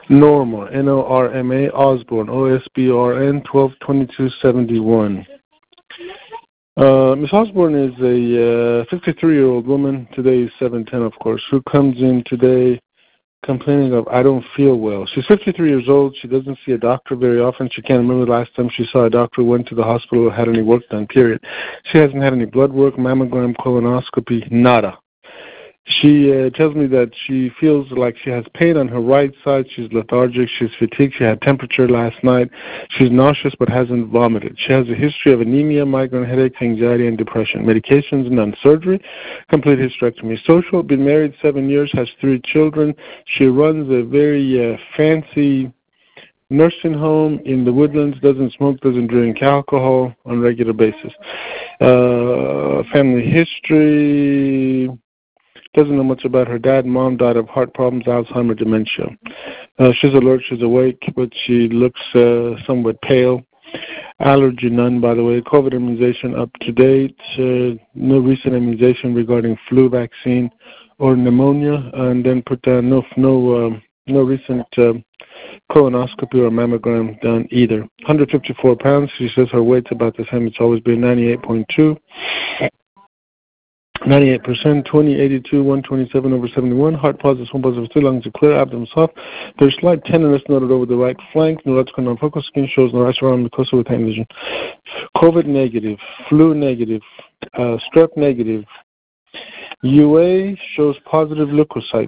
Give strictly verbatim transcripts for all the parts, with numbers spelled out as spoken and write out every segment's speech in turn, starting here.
Norma, N O R M A, Osborne, O S B R N, twelve twenty-two seventy-one. Uh, Miss Osborne is a uh, fifty-three-year-old woman, today is seven ten, of course, who comes in today complaining of, I don't feel well. She's fifty-three years old. She doesn't see a doctor very often. She can't remember the last time she saw a doctor, went to the hospital, or had any work done, period. She hasn't had any blood work, mammogram, colonoscopy, nada. She uh, tells me that she feels like she has pain on her right side. She's lethargic. She's fatigued. She had temperature last night. She's nauseous but hasn't vomited. She has a history of anemia, migraine headaches, anxiety, and depression. Medications, none. Surgery, complete hysterectomy. Social, been married seven years, has three children. She runs a very uh, fancy nursing home in the Woodlands, doesn't smoke, doesn't drink alcohol on a regular basis. Uh, family history... Doesn't know much about her dad. Mom died of heart problems, Alzheimer's, dementia. Uh, she's alert, she's awake, but she looks uh, somewhat pale. Allergy, none, by the way. COVID immunization up to date. Uh, no recent immunization regarding flu vaccine or pneumonia. And then put down no no um, no recent uh, colonoscopy or mammogram done either. one hundred fifty-four pounds. She says her weight's about the same. It's always been ninety-eight point two. ninety-eight percent, twenty, eighty-two, one twenty-seven over seventy-one. Heart positive, swim positive, two lungs are clear, abdomen soft. There's slight tenderness noted over the right flank. Neurological non-focal skin shows no rash around mucosa with hand lesion. COVID negative, flu negative, uh, strep negative. U A shows positive leukocytes.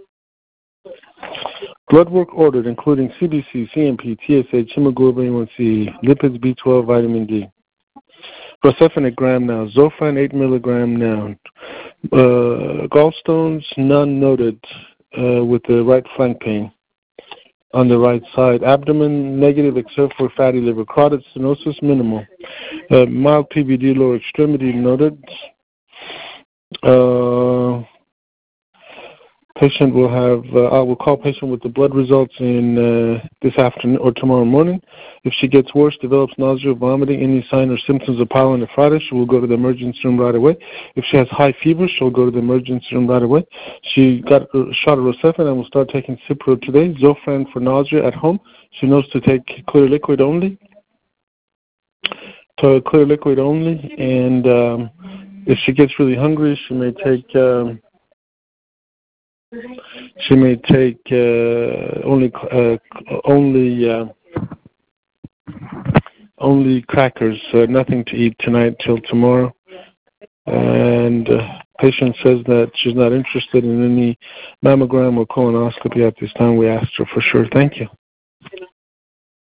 Blood work ordered, including C B C, C M P, T S H, hemoglobin A one C, lipids, B twelve, vitamin D. Rocephin a gram now. Zofran eight milligram now. Uh, gallstones, none noted uh, with the right flank pain on the right side. Abdomen, negative except for fatty liver. Carotid stenosis, minimal. Uh, mild P V D, lower extremity, noted. Uh, patient will have, uh, I will call patient with the blood results in uh, this afternoon or tomorrow morning. If she gets worse, develops nausea, vomiting, any sign or symptoms of pyelonephritis, she will go to the emergency room right away. If she has high fever, she'll go to the emergency room right away. She got a shot of Rocephin and will start taking Cipro today. Zofran for nausea at home. She knows to take clear liquid only. To clear liquid only. And um, if she gets really hungry, she may take... Um, She may take uh, only uh, only uh, only crackers, uh, nothing to eat tonight till tomorrow. And uh, patient says that she's not interested in any mammogram or colonoscopy at this time. We asked her for sure. Thank you.